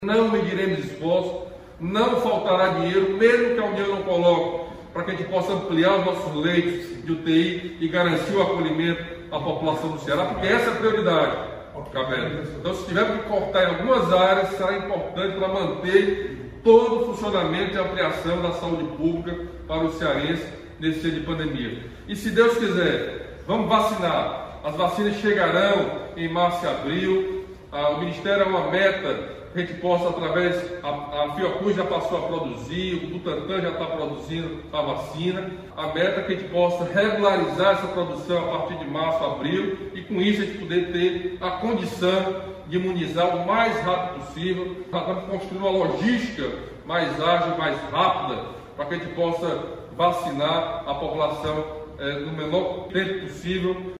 Não mediremos esforço, não faltará dinheiro, mesmo que a União não coloque, para que a gente possa ampliar os nossos leitos de UTI e garantir o acolhimento à população do Ceará, porque essa é a prioridade, Cabelo. Então, se tivermos que cortar em algumas áreas, será importante para manter todo o funcionamento e ampliação da saúde pública para o cearense nesse ano de pandemia. E se Deus quiser, vamos vacinar. As vacinas chegarão em março e abril. O Ministério é uma meta que a gente possa, através, a Fiocruz já passou a produzir, o Butantan já está produzindo a vacina. A meta é que a gente possa regularizar essa produção a partir de março, abril, e com isso a gente poder ter a condição de imunizar o mais rápido possível. Nós estamos construindo uma logística mais ágil, mais rápida, para que a gente possa vacinar a população no menor tempo possível.